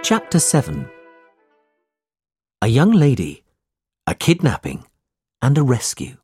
Chapter 7. A young lady, a kidnapping, and a rescue.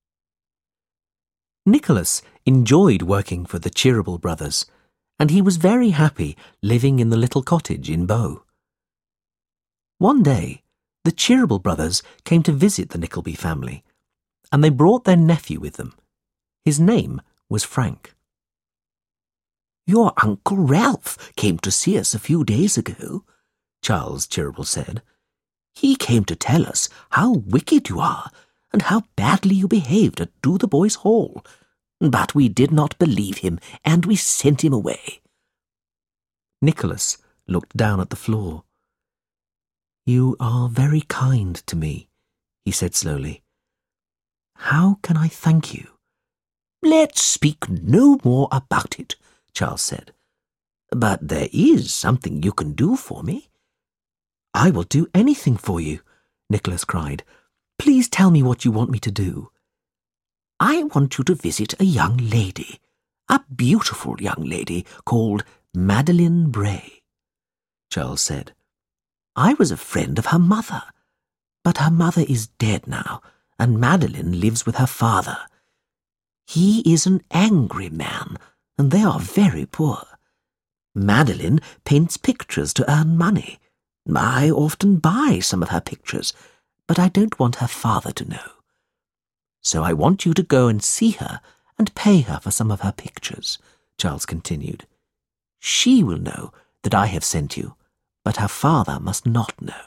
Nicholas enjoyed working for the Cheeryble brothers, and he was very happy living in the little cottage in Bow. One day, the Cheeryble brothers came to visit the Nickleby family, and they brought their nephew with them. His name was Frank. "Your Uncle Ralph came to see us a few days ago," Charles Cheeryble said. "He came to tell us how wicked you are and how badly you behaved at Dotheboys Hall. But we did not believe him, and we sent him away." Nicholas looked down at the floor. "You are very kind to me," he said slowly. "How can I thank you?" "Let's speak no more about it," Charles said. "But there is something you can do for me." "I will do anything for you," Nicholas cried. "Please tell me what you want me to do." "I want you to visit a young lady, a beautiful young lady called Madeline Bray," Charles said. "I was a friend of her mother, but her mother is dead now, and Madeline lives with her father. He is an angry man, and they are very poor. Madeline paints pictures to earn money. I often buy some of her pictures, but I don't want her father to know. So I want you to go and see her and pay her for some of her pictures," Charles continued. "She will know that I have sent you, but her father must not know."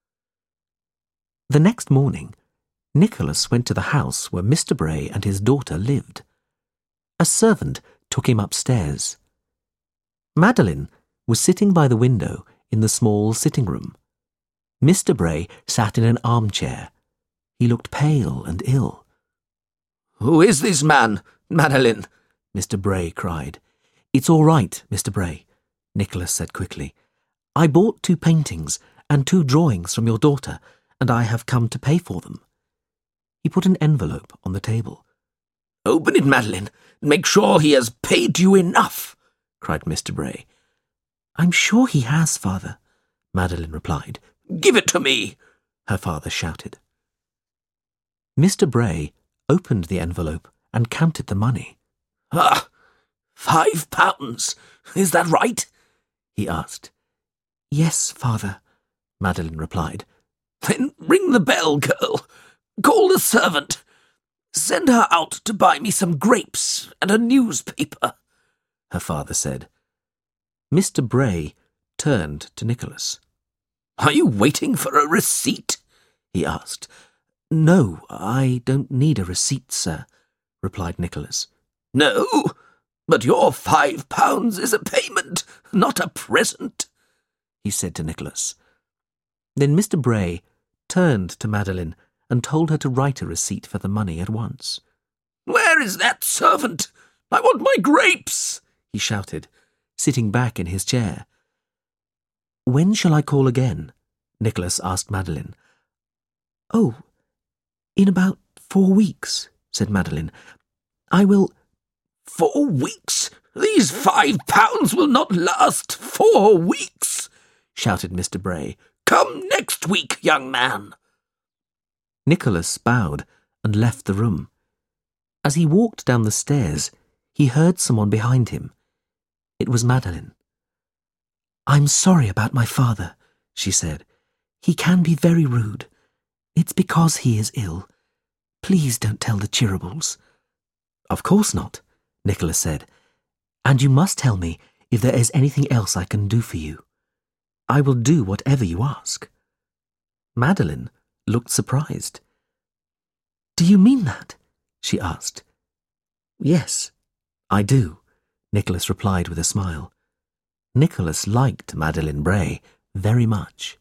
The next morning, Nicholas went to the house where Mr. Bray and his daughter lived. A servant took him upstairs. Madeline was sitting by the window in the small sitting room. Mr. Bray sat in an armchair. He looked pale and ill. "Who is this man, Madeline?" Mr. Bray cried. "It's all right, Mr. Bray," Nicholas said quickly. "I bought 2 paintings and 2 drawings from your daughter, and I have come to pay for them." He put an envelope on the table. "Open it, Madeline. Make sure he has paid you enough," cried Mr. Bray. "I'm sure he has, Father," Madeline replied. "Give it to me," her father shouted. Mr. Bray opened the envelope and counted the money. £5. Is that right?" he asked. "Yes, Father," Madeline replied. "Then ring the bell, girl. Call the servant. Send her out to buy me some grapes and a newspaper," her father said. Mr. Bray turned to Nicholas. "Are you waiting for a receipt?" he asked. "No, I don't need a receipt, sir," replied Nicholas. "No, but your £5 is a payment, not a present," he said to Nicholas. Then Mr. Bray turned to Madeline and told her to write a receipt for the money at once. "Where is that servant? I want my grapes," he shouted, sitting back in his chair. "When shall I call again?" Nicholas asked Madeline. "Oh, in about 4 weeks," said Madeline. "I will—" "4 weeks? These £5 will not last 4 weeks," shouted Mr. Bray. "Come next week, young man." Nicholas bowed and left the room. As he walked down the stairs, he heard someone behind him. It was Madeline. "I'm sorry about my father," she said. "He can be very rude. It's because he is ill. Please don't tell the Cheerybles." "Of course not," Nicholas said. "And you must tell me if there is anything else I can do for you. I will do whatever you ask." Madeline looked surprised. "Do you mean that?" she asked. "Yes, I do," Nicholas replied with a smile. Nicholas liked Madeline Bray very much.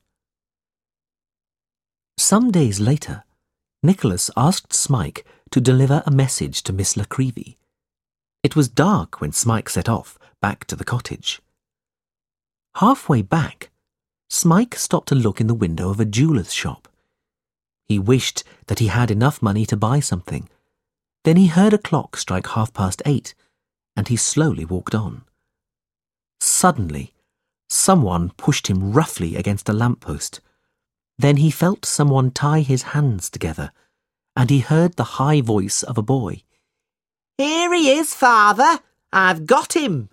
Some days later, Nicholas asked Smike to deliver a message to Miss La Creevy. It was dark when Smike set off back to the cottage. Halfway back, Smike stopped to look in the window of a jeweller's shop. He wished that he had enough money to buy something. Then he heard a clock strike 8:30, and he slowly walked on. Suddenly, Someone pushed him roughly against a lamppost. Then he felt someone tie his hands together, and he heard the high voice of a boy. "Here he is, father! I've got him!"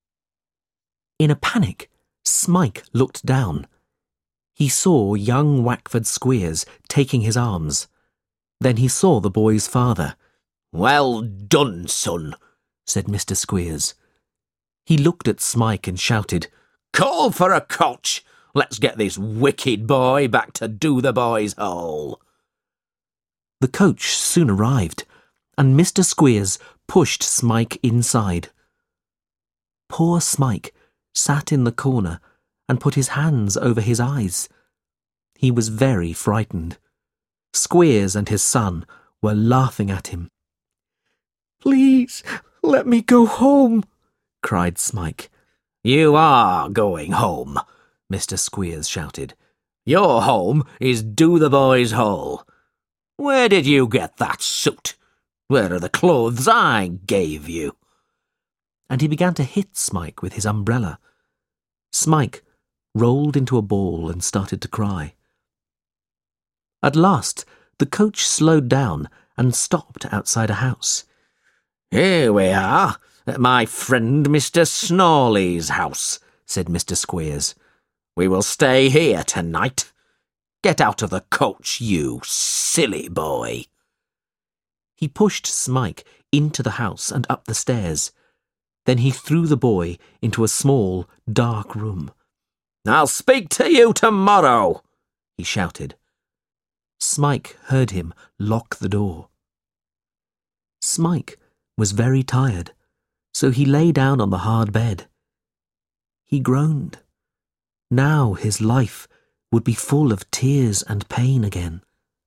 In a panic, Smike looked down. He saw young Wackford Squeers taking his arms. Then he saw the boy's father. "Well done, son," said Mr. Squeers. He looked at Smike and shouted, "Call for a coach! Let's get this wicked boy back to Do the Boys' Hole." The coach soon arrived, and Mr. Squeers pushed Smike inside. Poor Smike sat in the corner and put his hands over his eyes. He was very frightened. Squeers and his son were laughing at him. "Please, let me go home," cried Smike. "You are going home," Mr. Squeers shouted. "Your home is Do the Boys' Hole. Where did you get that suit? Where are the clothes I gave you?" And he began to hit Smike with his umbrella. Smike rolled into a ball and started to cry. At last, the coach slowed down and stopped outside a house. "Here we are, at my friend Mr. Snawley's house," said Mr. Squeers. "We will stay here tonight. Get out of the coach, you silly boy." He pushed Smike into the house and up the stairs. Then he threw the boy into a small, dark room. "I'll speak to you tomorrow," he shouted. Smike heard him lock the door. Smike was very tired, so he lay down on the hard bed. He groaned. Now his life would be full of tears and pain again.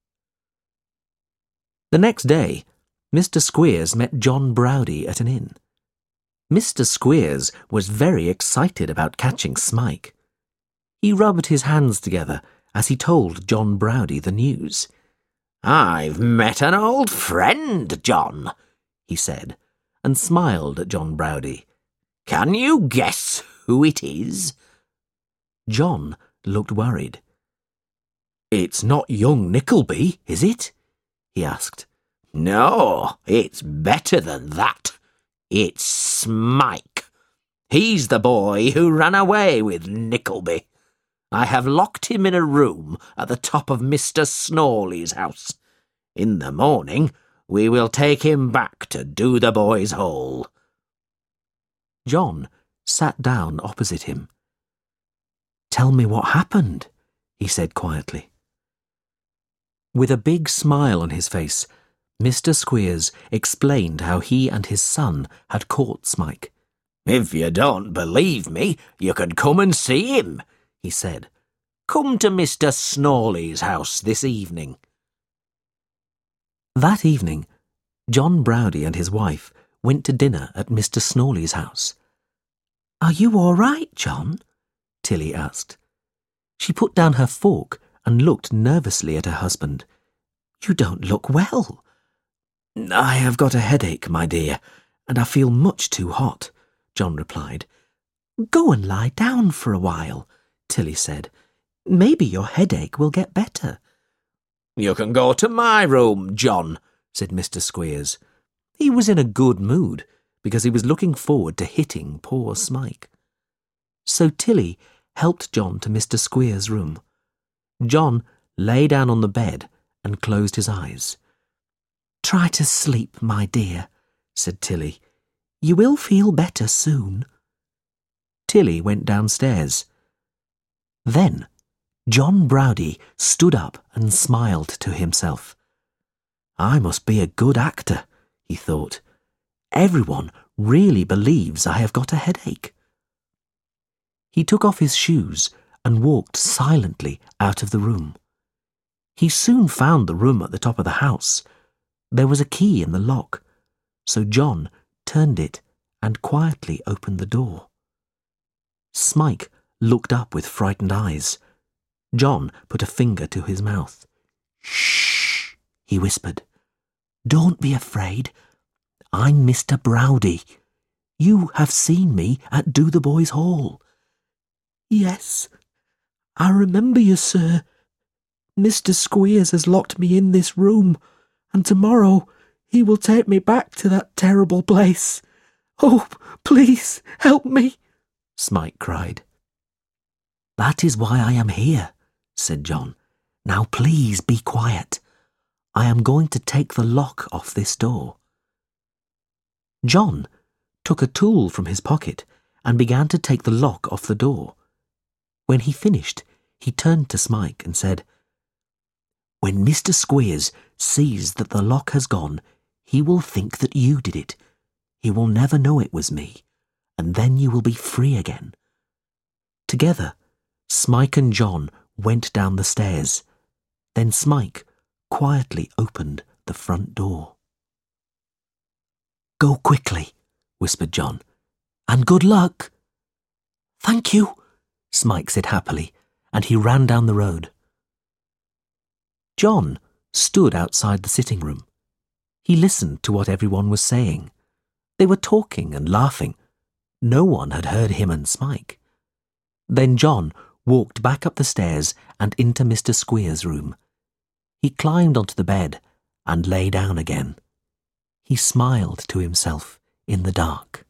The next day, Mr. Squeers met John Browdie at an inn. Mr. Squeers was very excited about catching Smike. He rubbed his hands together as he told John Browdie the news. "I've met an old friend, John," he said, and smiled at John Browdie. "Can you guess who it is?" John looked worried. "It's not young Nickleby, is it?" he asked. "No, it's better than that. It's Smike. He's the boy who ran away with Nickleby. I have locked him in a room at the top of Mr. Snawley's house. In the morning, we will take him back to Do the Boys' Hole." John sat down opposite him. "Tell me what happened," he said quietly. With a big smile on his face, Mr. Squeers explained how he and his son had caught Smike. "If you don't believe me, you can come and see him," he said. "Come to Mr. Snawley's house this evening." That evening, John Browdie and his wife went to dinner at Mr. Snawley's house. "Are you all right, John?" Tilly asked. She put down her fork and looked nervously at her husband. "You don't look well." "I have got a headache, my dear, and I feel much too hot," John replied. "Go and lie down for a while," Tilly said. "Maybe your headache will get better." "You can go to my room, John," said Mr. Squeers. He was in a good mood, because he was looking forward to hitting poor Smike. So Tilly helped John to Mr. Squeers' room. John lay down on the bed and closed his eyes. "Try to sleep, my dear," said Tilly. "You will feel better soon." Tilly went downstairs. Then John Browdie stood up and smiled to himself. "I must be a good actor," he thought. "Everyone really believes I have got a headache." He took off his shoes and walked silently out of the room. He soon found the room at the top of the house. There was a key in the lock, so John turned it and quietly opened the door. Smike looked up with frightened eyes. John put a finger to his mouth. "Shh," he whispered. "Don't be afraid. I'm Mr. Browdie. You have seen me at Do the Boys' Hall." Yes, I remember you, sir. Mr. Squeers has locked me in this room, and tomorrow he will take me back to that terrible place. Oh, please help me, Smike cried. That is why I am here, said John. Now please be quiet. I am going to take the lock off this door. John took a tool from his pocket and began to take the lock off the door. When he finished, he turned to Smike and said, When Mr. Squeers sees that the lock has gone, he will think that you did it. He will never know it was me, and then you will be free again. Together, Smike and John went down the stairs. Then Smike quietly opened the front door. Go quickly, whispered John, and good luck. Thank you, Smike said happily, and he ran down the road. John stood outside the sitting room. He listened to what everyone was saying. They were talking and laughing. No one had heard him and Smike. Then John walked back up the stairs and into Mr. Squeers' room. He climbed onto the bed and lay down again. He smiled to himself in the dark.